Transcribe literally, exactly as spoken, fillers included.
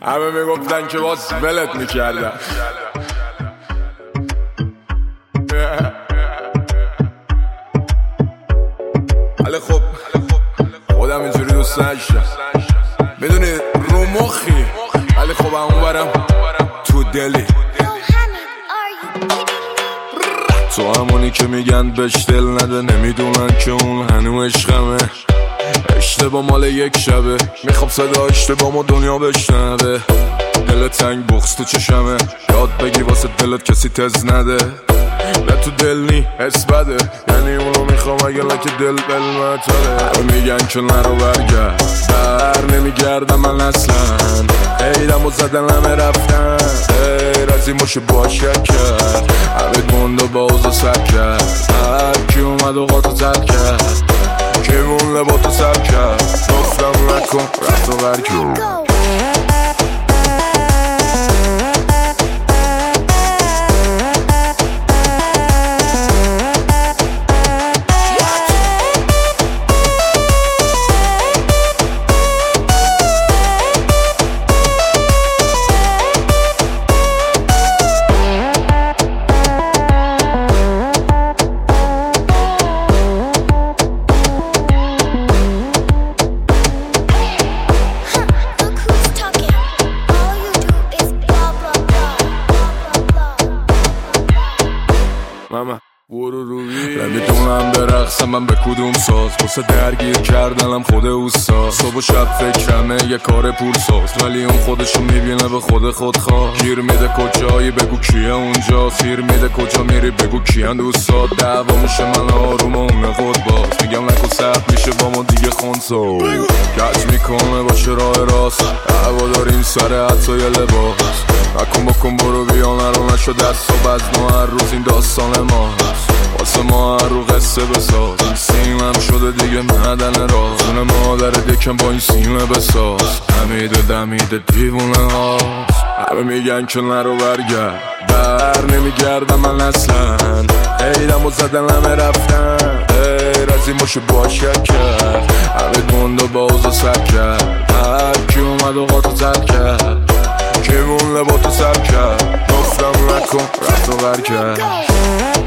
همه میگفتن که باز ولت میکردن. ولی خب خودم اینجوری دوست نشتم، میدونی رو مخی، ولی خب اون برم تو دلی. تو همونی که میگن بهش دل نده، نمیدونن که اون هنو عشقمه. اشتباه مال یک شبه، میخوام صدا اشتباه ما دنیا بشنوه. دل تنگ بغض تو چشمه، یاد بگی واسه دلت کسی تز نده. نه تو دل نی حس بده، یعنی اونو میخوام اگه لکه دل بلمتره. میگن که نرو برگرد، بر نمیگردم من اصلا. ایدم و زدن همه رفتن، غیر از این باشه باشه کرد. همه گنده باز و سر کرد، هر کی اومد و قاطو تر کرد. کی مون لباتو سر کرد، گفتم نکن رفت و غر کرد. ماما برو روی نمیدونم برقصم من به کدوم ساز، واسه درگیر کردنم خود اوستا. صبح و شب فکرمه یه کار پول ساز، ولی اون خودشو میبینه به خود خود خواه. گیر میده کجایی بگو کیه اونجا، سیر میده کجا میری بگو کیان دوستا. دعوا میشه من آروم و اونه خود باز، میگم نکن سخت میشه با ما دیگه خونسا. کج میکنه باشه راه راست، دعوا داریم سر حتی یه لباس. نکن بکن برو بیا نرو نشو دست و بزن هر روز این داستان ماست. واسه ما هر رو قصه بساز، این سیمم شده دیگه معدن راز. اون مادر دکم با این سیمه بساز، همیده دمیده دیوونه هاست. همه میگن که نرو برگرد، بر نمیگردم من اصلا. ایدم و زدن همه رفتن، غیر از این باشه باشه کرد. همه گنده باز و سر کرد، هر کی اومد و قاطو تر کرد. کی مون لباتو سر کرد، گفتم نکن رفت و غر کرد.